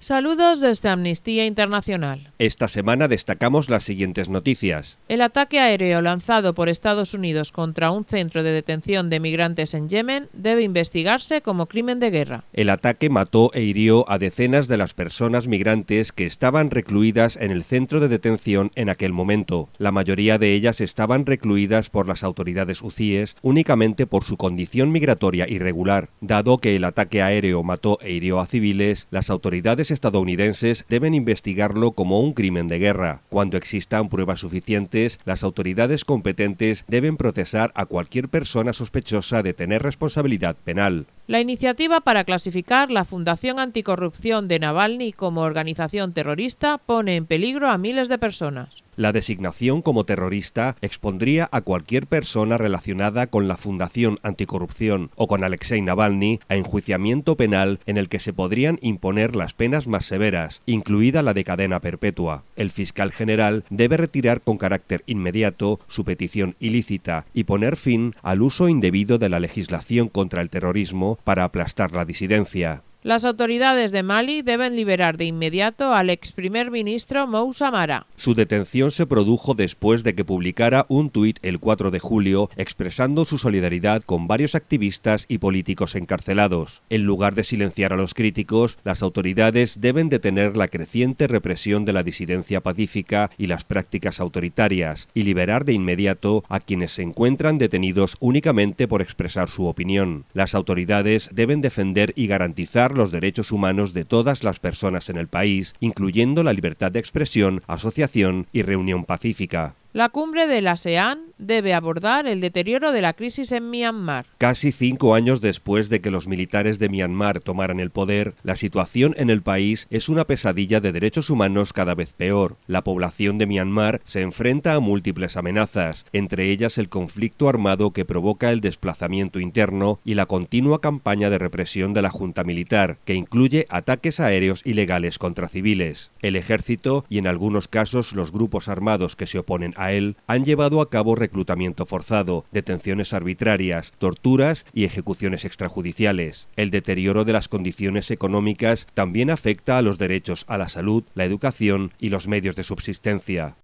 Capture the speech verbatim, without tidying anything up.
Saludos desde Amnistía Internacional. Esta semana destacamos las siguientes noticias. El ataque aéreo lanzado por Estados Unidos contra un centro de detención de migrantes en Yemen debe investigarse como crimen de guerra. El ataque mató e hirió a decenas de las personas migrantes que estaban recluidas en el centro de detención en aquel momento. La mayoría de ellas estaban recluidas por las autoridades hutíes únicamente por su condición migratoria irregular. Dado que el ataque aéreo mató e hirió a civiles, las autoridades estadounidenses deben investigarlo como un crimen de guerra. Cuando existan pruebas suficientes, las autoridades competentes deben procesar a cualquier persona sospechosa de tener responsabilidad penal. La iniciativa para clasificar la Fundación Anticorrupción de Navalny como organización terrorista pone en peligro a miles de personas. La designación como terrorista expondría a cualquier persona relacionada con la Fundación Anticorrupción o con Alexei Navalny a enjuiciamiento penal en el que se podrían imponer las penas más severas, incluida la de cadena perpetua. El fiscal general debe retirar con carácter inmediato su petición ilícita y poner fin al uso indebido de la legislación contra el terrorismo para aplastar la disidencia. Las autoridades de Mali deben liberar de inmediato al ex primer ministro Moussa Mara. Su detención se produjo después de que publicara un tuit el cuatro de julio expresando su solidaridad con varios activistas y políticos encarcelados. En lugar de silenciar a los críticos, las autoridades deben detener la creciente represión de la disidencia pacífica y las prácticas autoritarias y liberar de inmediato a quienes se encuentran detenidos únicamente por expresar su opinión. Las autoridades deben defender y garantizar los derechos humanos de todas las personas en el país, incluyendo la libertad de expresión, asociación y reunión pacífica. La cumbre del ASEAN debe abordar el deterioro de la crisis en Myanmar. Casi cinco años después de que los militares de Myanmar tomaran el poder, la situación en el país es una pesadilla de derechos humanos cada vez peor. La población de Myanmar se enfrenta a múltiples amenazas, entre ellas el conflicto armado que provoca el desplazamiento interno y la continua campaña de represión de la junta militar, que incluye ataques aéreos ilegales contra civiles. El ejército y en algunos casos los grupos armados que se oponen a él han llevado a cabo reclutamiento forzado, detenciones arbitrarias, torturas y ejecuciones extrajudiciales. El deterioro de las condiciones económicas también afecta a los derechos a la salud, la educación y los medios de subsistencia.